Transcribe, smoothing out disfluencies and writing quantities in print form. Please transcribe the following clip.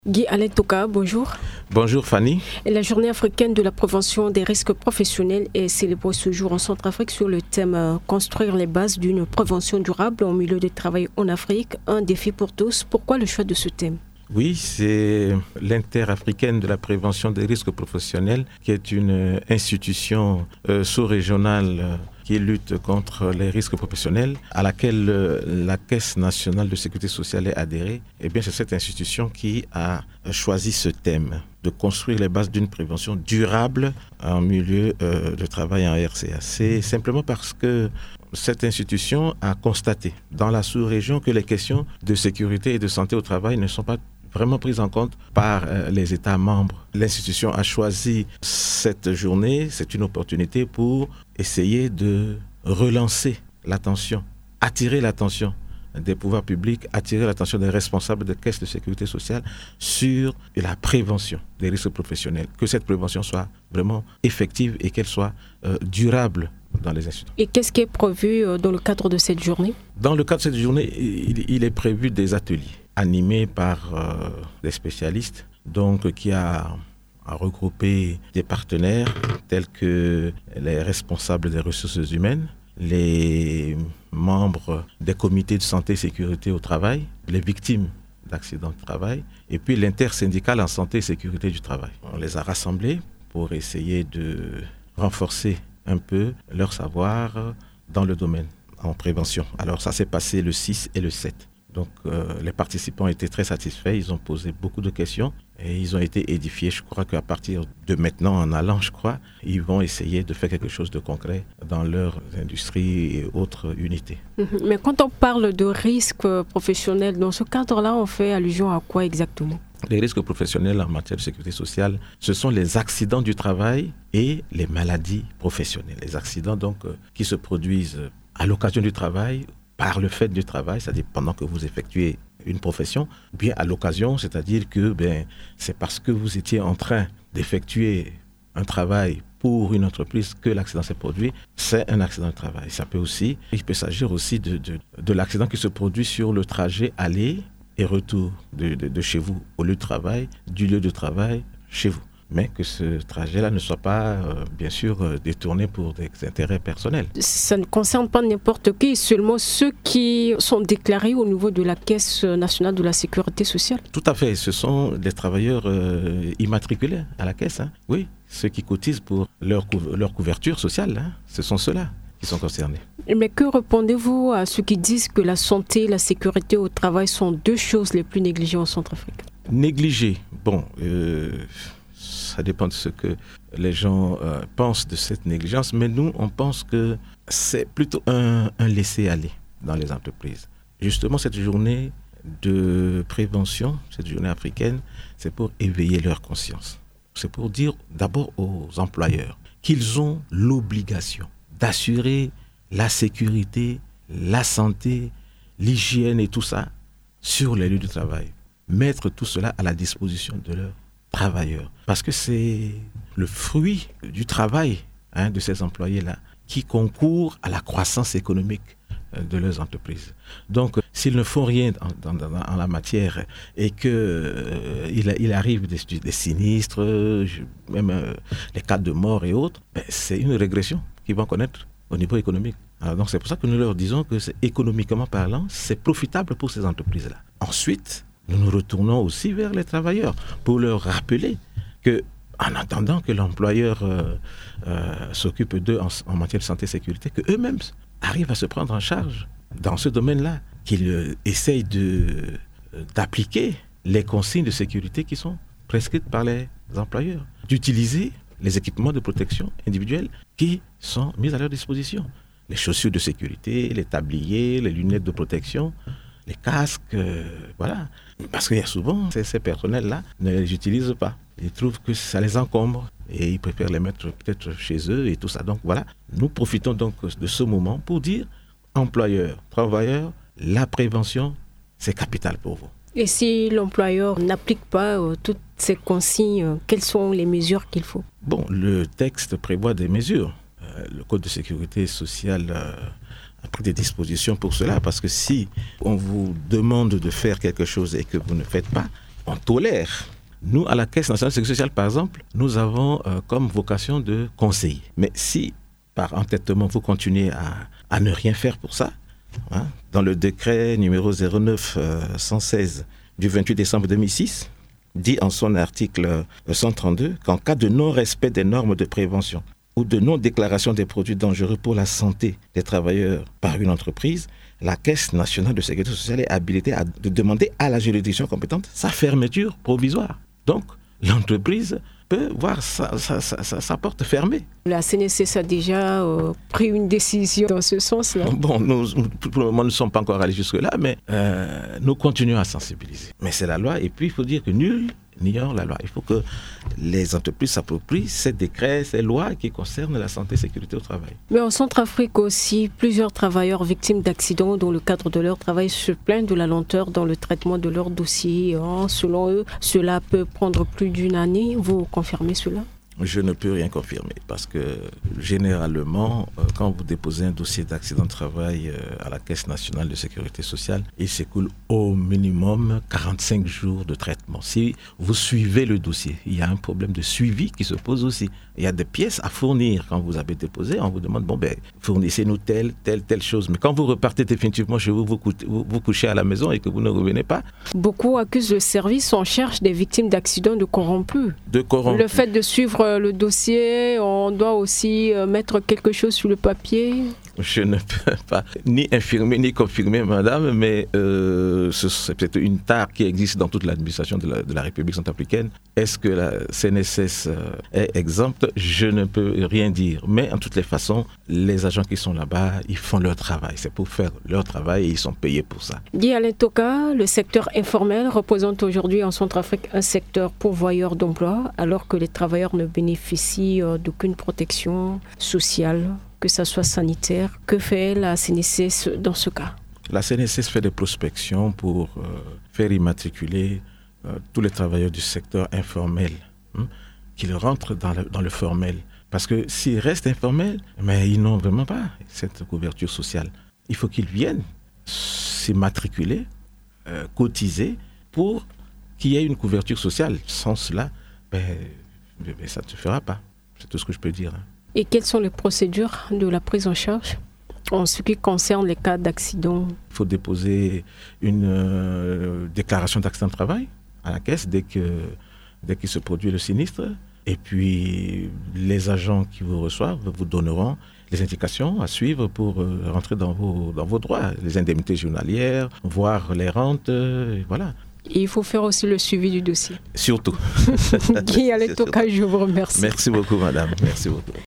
Guy Alain Toka, bonjour. Bonjour Fanny. La journée africaine de la prévention des risques professionnels est célébrée ce jour en Centrafrique sur le thème « Construire les bases d'une prévention durable au milieu de travail en Afrique, un défi pour tous ». Pourquoi le choix de ce thème ? Oui, c'est l'Interafricaine de la prévention des risques professionnels, qui est une institution sous-régionale qui lutte contre les risques professionnels, à laquelle la Caisse nationale de sécurité sociale est adhérée. Eh bien, c'est cette institution qui a choisi ce thème de construire les bases d'une prévention durable en milieu de travail en RCA. C'est simplement parce que cette institution a constaté dans la sous-région que les questions de sécurité et de santé au travail ne sont pas vraiment prise en compte par les États membres. L'institution a choisi cette journée, c'est une opportunité pour essayer de relancer l'attention, attirer l'attention des pouvoirs publics, attirer l'attention des responsables de caisses de sécurité sociale sur la prévention des risques professionnels, que cette prévention soit vraiment effective et qu'elle soit durable dans les institutions. Et qu'est-ce qui est prévu dans le cadre de cette journée ? Dans le cadre de cette journée, il est prévu des ateliers animé par des spécialistes, donc qui a regroupé des partenaires tels que les responsables des ressources humaines, les membres des comités de santé et sécurité au travail, les victimes d'accidents de travail, et puis l'intersyndicale en santé et sécurité du travail. On les a rassemblés pour essayer de renforcer un peu leur savoir dans le domaine en prévention. Alors ça s'est passé le 6 et le 7. Donc les participants étaient très satisfaits, ils ont posé beaucoup de questions et ils ont été édifiés. Je crois qu'à partir de maintenant, en allant, ils vont essayer de faire quelque chose de concret dans leur industrie et autres unités. Mais quand on parle de risques professionnels, dans ce cadre-là, on fait allusion à quoi exactement ? Les risques professionnels en matière de sécurité sociale, ce sont les accidents du travail et les maladies professionnelles. Les accidents donc qui se produisent à l'occasion du travail, par le fait du travail, c'est-à-dire pendant que vous effectuez une profession, ou bien à l'occasion, c'est-à-dire que c'est parce que vous étiez en train d'effectuer un travail pour une entreprise que l'accident s'est produit, c'est un accident de travail. Il peut s'agir aussi de l'accident qui se produit sur le trajet aller et retour de chez vous au lieu de travail, du lieu de travail chez vous. Mais que ce trajet-là ne soit pas, bien sûr, détourné pour des intérêts personnels. Ça ne concerne pas n'importe qui, seulement ceux qui sont déclarés au niveau de la Caisse nationale de la sécurité sociale. Tout à fait, ce sont des travailleurs immatriculés à la Caisse. Oui, ceux qui cotisent pour leur couverture sociale, ce sont ceux-là qui sont concernés. Mais que répondez-vous à ceux qui disent que la santé et la sécurité au travail sont deux choses les plus négligées en Centrafrique ? Négligées, ça dépend de ce que les gens pensent de cette négligence, mais nous, on pense que c'est plutôt un laisser-aller dans les entreprises. Justement, cette journée de prévention, cette journée africaine, c'est pour éveiller leur conscience. C'est pour dire d'abord aux employeurs qu'ils ont l'obligation d'assurer la sécurité, la santé, l'hygiène et tout ça sur les lieux de travail. Mettre tout cela à la disposition de leurs travailleurs. Parce que c'est le fruit du travail de ces employés-là qui concourt à la croissance économique de leurs entreprises. Donc, s'ils ne font rien en la matière et qu'il arrive des sinistres, même les cas de mort et autres, c'est une régression qu'ils vont connaître au niveau économique. Alors, donc, c'est pour ça que nous leur disons que économiquement parlant, c'est profitable pour ces entreprises-là. Ensuite, nous nous retournons aussi vers les travailleurs pour leur rappeler qu'en attendant que l'employeur s'occupe d'eux en matière de santé et sécurité, qu'eux-mêmes arrivent à se prendre en charge dans ce domaine-là, qu'ils essayent d'appliquer les consignes de sécurité qui sont prescrites par les employeurs, d'utiliser les équipements de protection individuelle qui sont mis à leur disposition. Les chaussures de sécurité, les tabliers, les lunettes de protection, les casques, voilà. Parce qu'il y a souvent, ces personnels-là ne les utilisent pas. Ils trouvent que ça les encombre et ils préfèrent les mettre peut-être chez eux et tout ça. Donc voilà, nous profitons donc de ce moment pour dire, employeurs, travailleurs, la prévention, c'est capital pour vous. Et si l'employeur n'applique pas toutes ces consignes, quelles sont les mesures qu'il faut ? Le texte prévoit des mesures. Le Code de sécurité sociale a pris des dispositions pour cela, parce que si on vous demande de faire quelque chose et que vous ne faites pas, on tolère. Nous, à la Caisse nationale de sécurité sociale, par exemple, nous avons comme vocation de conseiller. Mais si, par entêtement, vous continuez à ne rien faire pour ça, hein, dans le décret numéro 09-116 du 28 décembre 2006, dit en son article 132 qu'en cas de non-respect des normes de prévention ou de non-déclaration des produits dangereux pour la santé des travailleurs par une entreprise, la Caisse nationale de sécurité sociale est habilitée à demander à la juridiction compétente sa fermeture provisoire. Donc, l'entreprise peut voir sa porte fermée. La CNSS a déjà pris une décision dans ce sens-là. Bon, nous, pour le moment, nous ne sommes pas encore allés jusque-là, mais nous continuons à sensibiliser. Mais c'est la loi, et puis il faut dire que nul n'ignore la loi. Il faut que les entreprises s'approprient ces décrets, ces lois qui concernent la santé et la sécurité au travail. Mais en Centrafrique aussi, plusieurs travailleurs victimes d'accidents dans le cadre de leur travail se plaignent de la lenteur dans le traitement de leurs dossiers. Selon eux, cela peut prendre plus d'une année. Vous confirmez cela ? Je ne peux rien confirmer parce que généralement, quand vous déposez un dossier d'accident de travail à la Caisse nationale de sécurité sociale, il s'écoule au minimum 45 jours de traitement. Si vous suivez le dossier, il y a un problème de suivi qui se pose aussi. Il y a des pièces à fournir quand vous avez déposé. On vous demande, fournissez-nous telle chose. Mais quand vous repartez définitivement chez vous, vous couchez à la maison et que vous ne revenez pas. Beaucoup accusent le service en charge des victimes d'accidents de corrompus. Le fait de suivre le dossier, on doit aussi mettre quelque chose sur le papier. Je ne peux pas ni infirmer ni confirmer, madame, mais c'est peut-être une tare qui existe dans toute l'administration de la République centrafricaine. Est-ce que la CNSS est exempte ? Je ne peux rien dire. Mais en toutes les façons, les agents qui sont là-bas, ils font leur travail. C'est pour faire leur travail et ils sont payés pour ça. Guy Alain Toka, le secteur informel représente aujourd'hui en Centrafrique un secteur pourvoyeur d'emploi, alors que les travailleurs ne bénéficient d'aucune protection sociale, que ça soit sanitaire. Que fait la CNSS dans ce cas ? La CNSS fait des prospections pour faire immatriculer tous les travailleurs du secteur informel, qu'ils rentrent dans le formel. Parce que s'ils restent informels, mais ils n'ont vraiment pas cette couverture sociale. Il faut qu'ils viennent s'immatriculer, cotiser pour qu'il y ait une couverture sociale. Sans cela, ça ne se fera pas. C'est tout ce que je peux dire. Et quelles sont les procédures de la prise en charge en ce qui concerne les cas d'accident ? Il faut déposer une déclaration d'accident de travail à la caisse dès qu'il se produit le sinistre. Et puis, les agents qui vous reçoivent vous donneront les indications à suivre pour rentrer dans vos droits. Les indemnités journalières, voire les rentes, voilà. Et il faut faire aussi le suivi du dossier. Surtout. Guy Alain Toka, je vous remercie. Merci beaucoup, madame. Merci beaucoup.